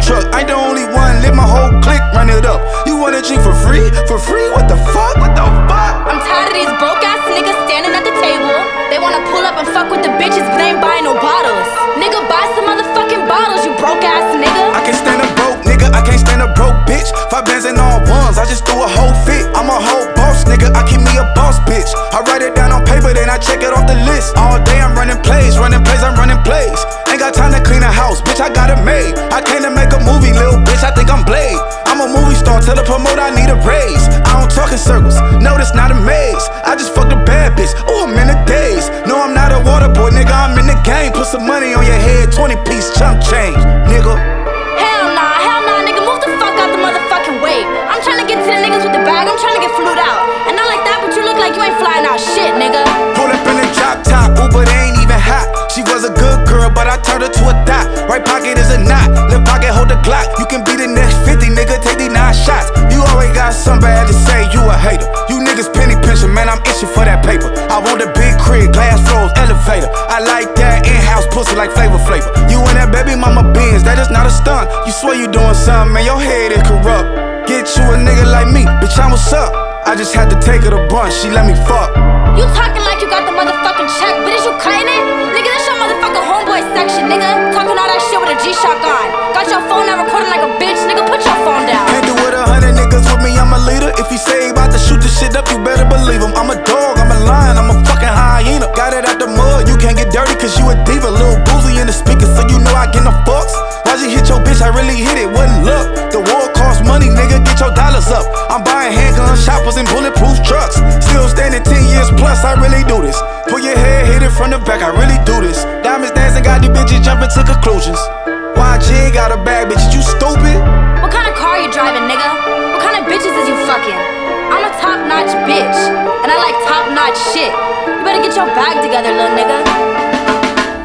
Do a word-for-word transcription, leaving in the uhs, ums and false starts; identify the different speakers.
Speaker 1: truck. I ain't the only one, let my whole clique run it up. You wanna drink for free? For free? What the fuck? What the fuck?
Speaker 2: I'm tired of these broke ass niggas standing at the table. They wanna pull up and fuck with the bitches, but they ain't buying no bottles. Nigga, buy some motherfucking bottles, you broke ass nigga.
Speaker 1: I can't stand a broke nigga, I can't stand a broke bitch. Five bands and all ones, I just do a whole fit. I'm a whole boss nigga, I keep me a boss bitch. I write it down on paper, then I check it off the list. All day I'm running plays, running plays, I'm running plays. Ain't got time to clean a house, bitch, I got it made. I came to make a movie, little bitch, I think I'm Blade. I'm a movie star, tell the promoter I need a raise. I don't talk in circles, no, this not a maze. I just fucked a bad bitch, ooh, I'm in the days. No, I'm not a water boy, nigga, I'm in the game. Put some money on your head, twenty piece chunk change, nigga.
Speaker 2: Hell nah, hell nah, nigga, move the fuck out the motherfucking way. I'm tryna get to the niggas with the bag, I'm tryna get flued out. And not like that, but you look like you ain't flying out shit, nigga.
Speaker 1: Pull up in the drop top, ooh, but they ain't even hot. She was a good girl, but I turned her to a dot. Right pocket is a knot, left pocket hold the Glock. You can be the next fifty, nigga, take these nine shots. You always got something bad to say, you a hater. You niggas penny pinching, man, I'm itching for that paper. I want a big crib, glass floors, elevator. I like that in-house pussy like Flavor Flavor. You and that baby mama Benz, that is not a stunt. You swear you doing something, man, your head is corrupt. Get you a nigga like me, bitch, I'm what's up. I just had to take her to brunch, she let me fuck.
Speaker 2: You talking like you got the motherfucking check, but is you cutting it? Nigga, this your motherfucking homeboy section, nigga. Talking all that shit with a G-Shock on. Got your phone out recording like a bitch, nigga, put your phone down.
Speaker 1: Can't do with a hundred niggas with me, I'm a leader. If he say he bout to shoot this shit up, you better believe him. I'm a dog, I'm a lion, I'm a fucking hyena. Got it out the mud, you can't get dirty cause you a diva. Little boozy in the speaker, so you know I get no fucks. Why'd you hit your bitch? I really hit it, wasn't luck. The war costs money, nigga, get your dollars up. I'm buying handguns, choppers, and bulletproof trucks. Still standing ten years plus, I really do this. Pull your head, hit it from the back, I really do this. Diamonds dancing, got these bitches jumping to conclusions. Y G got a bag, bitch, you stupid?
Speaker 2: What kind of car you driving, nigga? What kind of bitches is you fucking? I'm a top-notch bitch, and I like top-notch shit. You better get your bag together, little nigga.